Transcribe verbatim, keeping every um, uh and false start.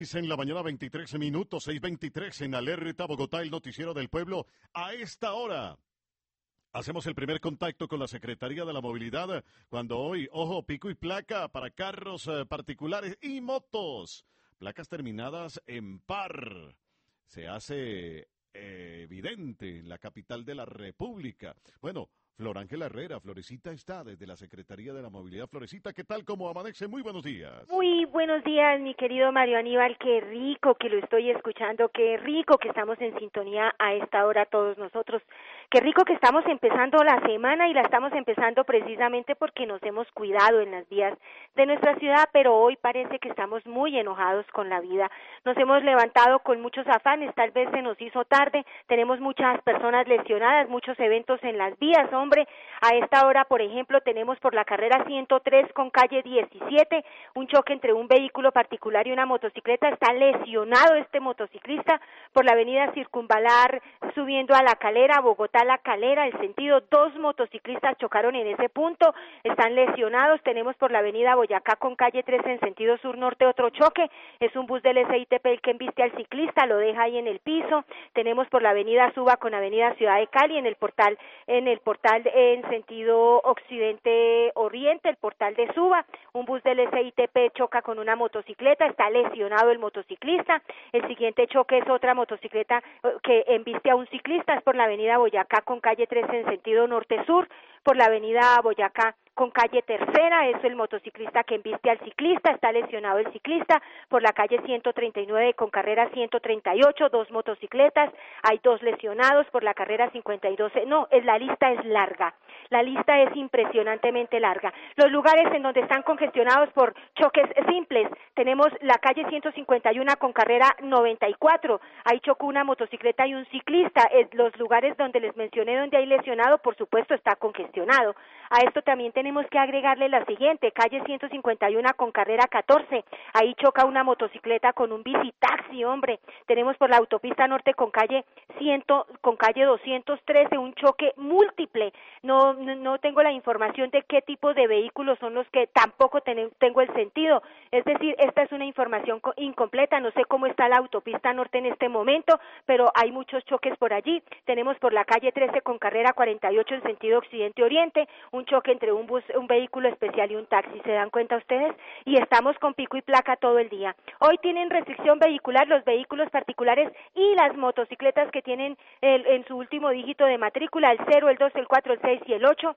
En la mañana veintitrés minutos, seis veintitrés en Alerta Bogotá, el noticiero del pueblo. A esta hora hacemos el primer contacto con la Secretaría de la Movilidad cuando hoy, ojo, pico y placa para carros eh, particulares y motos. Placas terminadas en par. Se hace eh, evidente en la capital de la República. Bueno, Flor Ángela Herrera, Florecita está desde la Secretaría de la Movilidad. Florecita, ¿qué tal? ¿Cómo amanece? Muy buenos días. Muy buenos días, mi querido Mario Aníbal, qué rico que lo estoy escuchando, qué rico que estamos en sintonía a esta hora todos nosotros, qué rico que estamos empezando la semana y la estamos empezando precisamente porque nos hemos cuidado en las vías de nuestra ciudad, pero hoy parece que estamos muy enojados con la vida, nos hemos levantado con muchos afanes, tal vez se nos hizo tarde, tenemos muchas personas lesionadas, muchos eventos en las vías, hombre, a esta hora, por ejemplo, tenemos por la carrera ciento tres con calle diecisiete, un choque entre un vehículo particular y una motocicleta, está lesionado este motociclista por la avenida Circunvalar subiendo a La Calera, Bogotá La Calera, el sentido, dos motociclistas chocaron en ese punto, están lesionados, tenemos por la avenida Boyacá con calle trece en sentido sur-norte otro choque, es un bus del S I T P el que embiste al ciclista, lo deja ahí en el piso, tenemos por la avenida Suba con avenida Ciudad de Cali en el portal, en el portal en sentido occidente-oriente, el portal de Suba, un bus del S I T P choca con una motocicleta, está lesionado el motociclista, el siguiente choque es otra motocicleta que embiste a un ciclista, es por la avenida Boyacá con calle trece en sentido norte-sur, por la avenida Boyacá con calle Tercera, es el motociclista que embiste al ciclista, está lesionado el ciclista, por la calle ciento treinta y nueve con carrera ciento treinta y ocho, dos motocicletas, hay dos lesionados, por la carrera cincuenta y dos, no, es, la lista es larga, la lista es impresionantemente larga. Los lugares en donde están congestionados por choques simples, tenemos la calle ciento cincuenta y uno con carrera noventa y cuatro, ahí chocó una motocicleta y un ciclista, es, los lugares donde les mencioné donde hay lesionado, por supuesto está congestionado. A esto también tenemos que agregarle la siguiente, calle ciento cincuenta y uno con carrera catorce, ahí choca una motocicleta con un bicitaxi, hombre, tenemos por la autopista norte con calle cien, con calle doscientos trece un choque múltiple, no, no, no tengo la información de qué tipo de vehículos son los que tampoco ten, tengo el sentido, es decir, esta es una información incompleta, no sé cómo está la autopista norte en este momento, pero hay muchos choques por allí, tenemos por la calle trece con carrera cuarenta y ocho en sentido occidente-oriente, un choque entre un bus, un vehículo especial y un taxi, ¿se dan cuenta ustedes? Y estamos con pico y placa todo el día. Hoy tienen restricción vehicular los vehículos particulares y las motocicletas que tienen el, en su último dígito de matrícula, el cero, el dos, el cuatro, el seis y el ocho,